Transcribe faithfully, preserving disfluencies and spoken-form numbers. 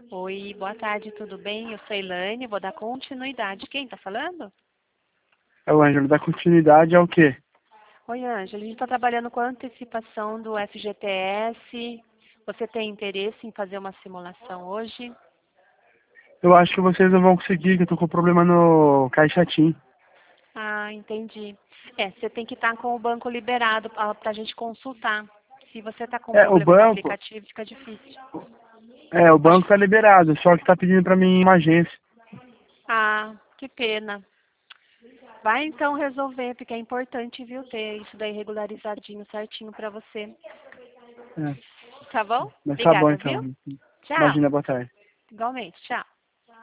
Oi, boa tarde, tudo bem? Eu sou a Elaine, vou dar continuidade. Quem tá falando? É o Ângelo, da continuidade ao quê? Oi, Ângela, a gente está trabalhando com a antecipação do F G T S. Você tem interesse em fazer uma simulação hoje? Eu acho que vocês não vão conseguir, que eu tô com problema no Caixatim. Ah, entendi. É, você tem que estar com o banco liberado para a gente consultar. Se você está com É, o problema no banco, aplicativo, fica difícil. é, o Pode... banco tá liberado, só que tá pedindo pra mim uma agência. Ah, que pena. Vai então resolver, porque é importante, viu, ter isso daí regularizadinho, certinho para você. É, Tá bom? mas tá bom Obrigada, viu? então. Tchau. Imagina, boa tarde. Igualmente, tchau.